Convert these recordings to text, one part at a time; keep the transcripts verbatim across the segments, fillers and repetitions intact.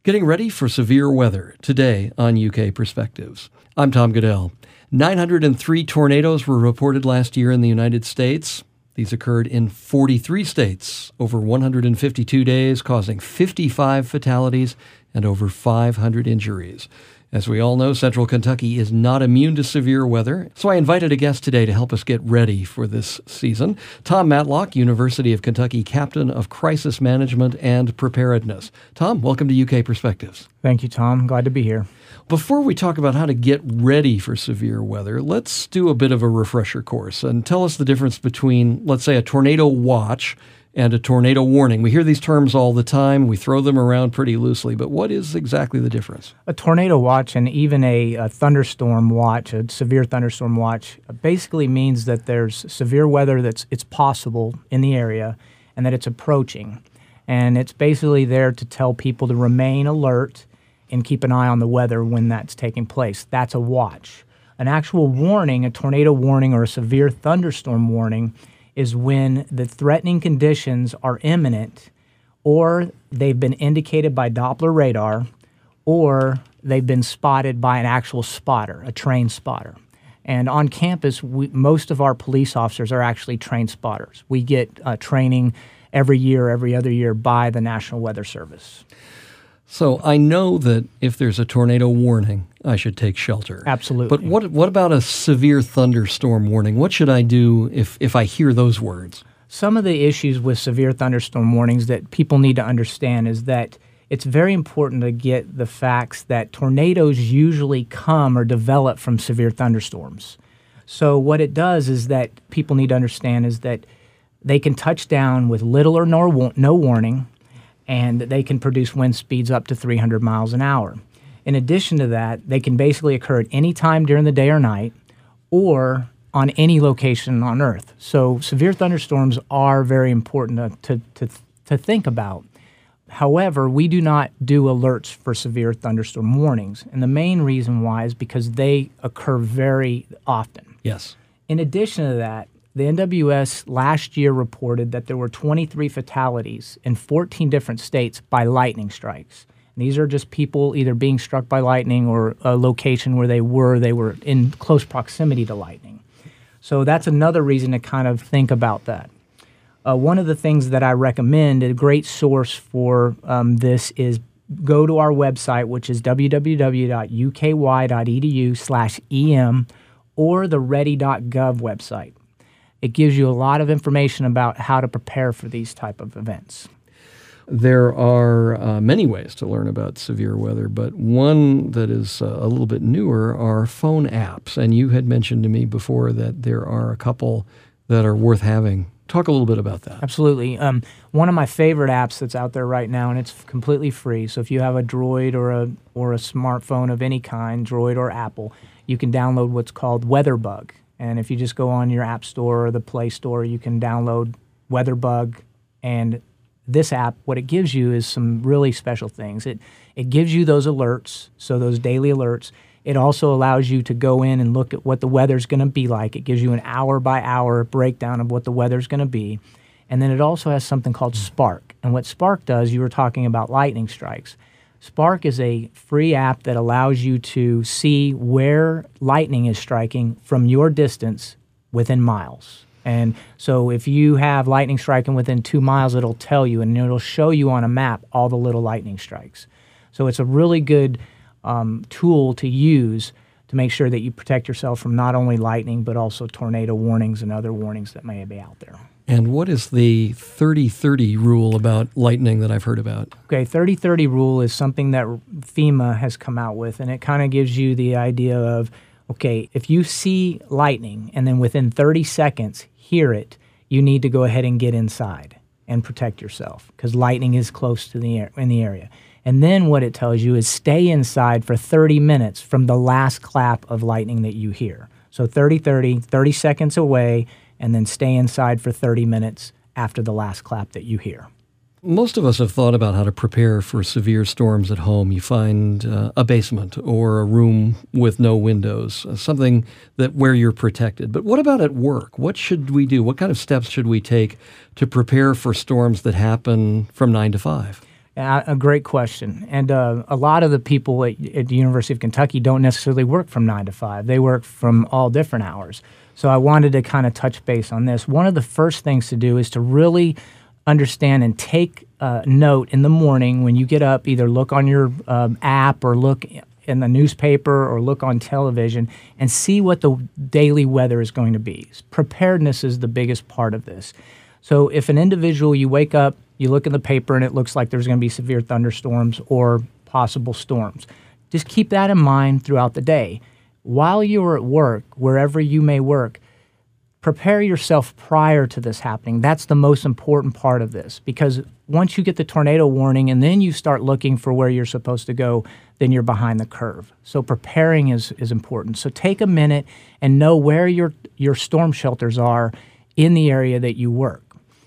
Getting ready for severe weather today on U K Perspectives. I'm Tom Goodell. nine hundred three tornadoes were reported last year in the United States. These occurred in forty-three states over one hundred fifty-two days, causing fifty-five fatalities and over five hundred injuries. As we all know, Central Kentucky is not immune to severe weather, so I invited a guest today to help us get ready for this season. Tom Matlock, University of Kentucky Captain of Crisis Management and Preparedness. Tom, welcome to U K Perspectives. Thank you, Tom. Glad to be here. Before we talk about how to get ready for severe weather, let's do a bit of a refresher course and tell us the difference between, let's say, a tornado watch and a tornado warning. We hear these terms all the time. We throw them around pretty loosely, but what is exactly the difference? A tornado watch and even a, a thunderstorm watch, a severe thunderstorm watch, basically means that there's severe weather that's it's possible in the area and that it's approaching. And it's basically there to tell people to remain alert and keep an eye on the weather when that's taking place. That's a watch. An actual warning, a tornado warning or a severe thunderstorm warning, is when the threatening conditions are imminent, or they've been indicated by Doppler radar, or they've been spotted by an actual spotter, a trained spotter. And on campus, we, most of our police officers are actually trained spotters. We get uh, training every year, every other year by the National Weather Service. So I know that if there's a tornado warning, I should take shelter. Absolutely. But what what about a severe thunderstorm warning? What should I do if, if I hear those words? Some of the issues with severe thunderstorm warnings that people need to understand is that it's very important to get the facts that tornadoes usually come or develop from severe thunderstorms. So what it does is that people need to understand is that they can touch down with little or no, no warning, and they can produce wind speeds up to three hundred miles an hour. In addition to that, they can basically occur at any time during the day or night or on any location on Earth. So severe thunderstorms are very important to, to, to, to think about. However, we do not do alerts for severe thunderstorm warnings, and the main reason why is because they occur very often. Yes. In addition to that, the N W S last year reported that there were twenty-three fatalities in fourteen different states by lightning strikes. And these are just people either being struck by lightning or a location where they were, they were in close proximity to lightning. So that's another reason to kind of think about that. Uh, one of the things that I recommend, a great source for um, this is go to our website, which is w w w dot u k y dot e d u slash e m or the ready dot gov website. It gives you a lot of information about how to prepare for these type of events. There are uh, many ways to learn about severe weather, but one that is uh, a little bit newer are phone apps. And you had mentioned to me before that there are a couple that are worth having. Talk a little bit about that. Absolutely. Um, one of my favorite apps that's out there right now, and it's completely free. So if you have a Droid or a or a smartphone of any kind, Droid or Apple, you can download what's called WeatherBug. And if you just go on your App Store or the Play Store, you can download WeatherBug. And this app, what it gives you is some really special things. It it gives you those alerts, so those daily alerts. It also allows you to go in and look at what the weather's going to be like. It gives you an hour-by-hour breakdown of what the weather's going to be. And then it also has something called Spark. And what Spark does, you were talking about lightning strikes. Spark is a free app that allows you to see where lightning is striking from your distance within miles. And so if you have lightning striking within two miles, it'll tell you, and it'll show you on a map all the little lightning strikes. So it's a really good um, tool to use to make sure that you protect yourself from not only lightning, but also tornado warnings and other warnings that may be out there. And what is the thirty thirty rule about lightning that I've heard about? Okay, thirty thirty rule is something that FEMA has come out with, and it kind of gives you the idea of, okay, if you see lightning and then within thirty seconds hear it, you need to go ahead and get inside and protect yourself because lightning is close to the air, in the area. And then what it tells you is stay inside for thirty minutes from the last clap of lightning that you hear. So thirty thirty, thirty seconds away, and then stay inside for thirty minutes after the last clap that you hear. Most of us have thought about how to prepare for severe storms at home. You find uh, a basement or a room with no windows, uh, something that where you're protected. But what about at work? What should we do? What kind of steps should we take to prepare for storms that happen from nine to five? Uh, a great question. And uh, a lot of the people at, at the University of Kentucky don't necessarily work from nine to five. They work from all different hours. So I wanted to kind of touch base on this. One of the first things to do is to really understand and take uh, note in the morning when you get up, either look on your um, app or look in the newspaper or look on television and see what the daily weather is going to be. Preparedness is the biggest part of this. So if an individual, you wake up, you look in the paper and it looks like there's going to be severe thunderstorms or possible storms, just keep that in mind throughout the day. While you're at work, wherever you may work, prepare yourself prior to this happening. That's the most important part of this, because once you get the tornado warning and then you start looking for where you're supposed to go, then you're behind the curve. So preparing is, is important. So take a minute and know where your, your storm shelters are in the area that you work.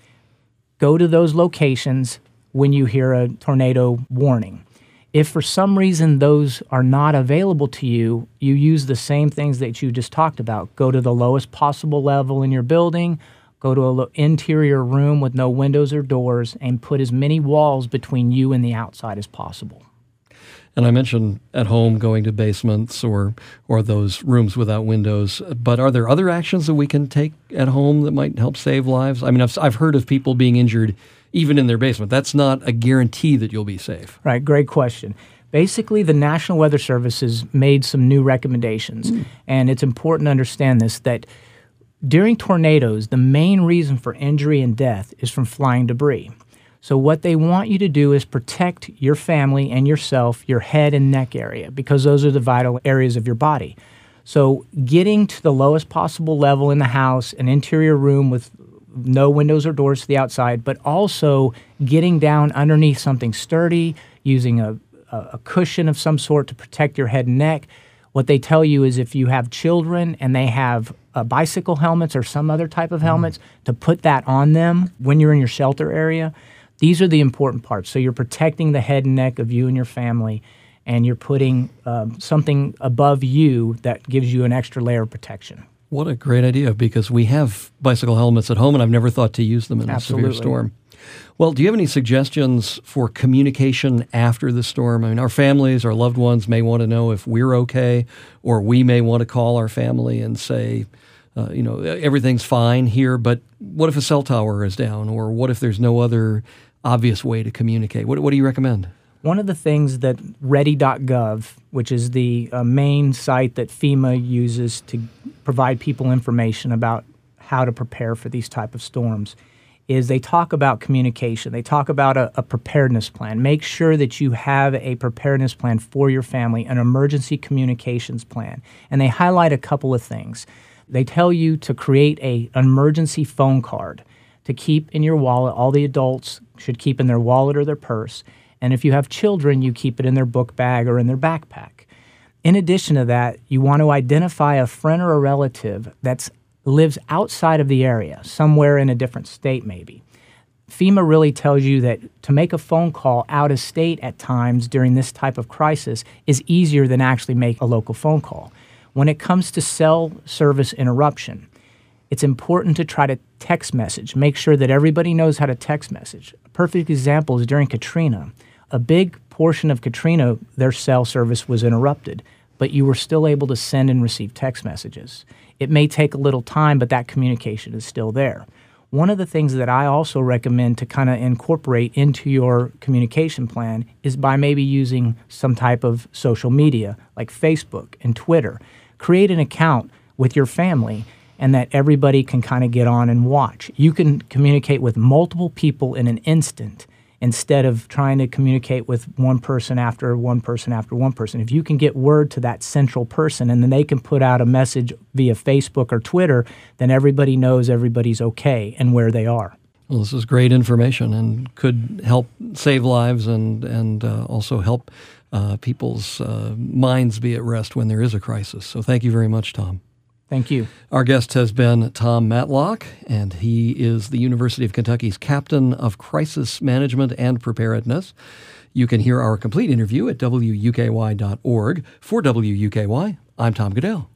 Go to those locations when you hear a tornado warning. If for some reason those are not available to you, you use the same things that you just talked about. Go to the lowest possible level in your building, go to an interior room with no windows or doors, and put as many walls between you and the outside as possible. And I mentioned at home going to basements or or those rooms without windows, but are there other actions that we can take at home that might help save lives? I mean, I've, I've heard of people being injured even in their basement. That's not a guarantee that you'll be safe. Right, great question. Basically, the National Weather Service has made some new recommendations, mm. and it's important to understand this, that during tornadoes, the main reason for injury and death is from flying debris. So what they want you to do is protect your family and yourself, your head and neck area, because those are the vital areas of your body. So getting to the lowest possible level in the house, an interior room with no windows or doors to the outside, but also getting down underneath something sturdy, using a, a cushion of some sort to protect your head and neck. What they tell you is if you have children and they have uh, bicycle helmets or some other type of helmets, mm. to put that on them when you're in your shelter area. These are the important parts. So you're protecting the head and neck of you and your family, and you're putting um, something above you that gives you an extra layer of protection. What a great idea, because we have bicycle helmets at home, and I've never thought to use them in Absolutely. a severe storm. Well, do you have any suggestions for communication after the storm? I mean, our families, our loved ones may want to know if we're okay, or we may want to call our family and say, uh, you know, everything's fine here, but what if a cell tower is down, or what if there's no other obvious way to communicate? What, what do you recommend? One of the things that ready dot gov, which is the uh, main site that FEMA uses to provide people information about how to prepare for these type of storms, is they talk about communication. They talk about a, a preparedness plan. Make sure that you have a preparedness plan for your family, an emergency communications plan. And they highlight a couple of things. They tell you to create a, an emergency phone card to keep in your wallet. All the adults should keep in their wallet or their purse. And if you have children, you keep it in their book bag or in their backpack. In addition to that, you want to identify a friend or a relative that lives outside of the area, somewhere in a different state maybe. FEMA really tells you that to make a phone call out of state at times during this type of crisis is easier than actually make a local phone call. When it comes to cell service interruption, it's important to try to text message. Make sure that everybody knows how to text message. A perfect example is during Katrina. A big portion of Katrina, their cell service was interrupted, but you were still able to send and receive text messages. It may take a little time, but that communication is still there. One of the things that I also recommend to kind of incorporate into your communication plan is by maybe using some type of social media like Facebook and Twitter. Create an account with your family and that everybody can kind of get on and watch. You can communicate with multiple people in an instant instead of trying to communicate with one person after one person after one person. If you can get word to that central person and then they can put out a message via Facebook or Twitter, then everybody knows everybody's okay and where they are. Well, this is great information and could help save lives and, and uh, also help uh, people's uh, minds be at rest when there is a crisis. So thank you very much, Tom. Thank you. Our guest has been Tom Matlock, and he is the University of Kentucky's Captain of Crisis Management and Preparedness. You can hear our complete interview at W U K Y dot org. For W U K Y, I'm Tom Goodell.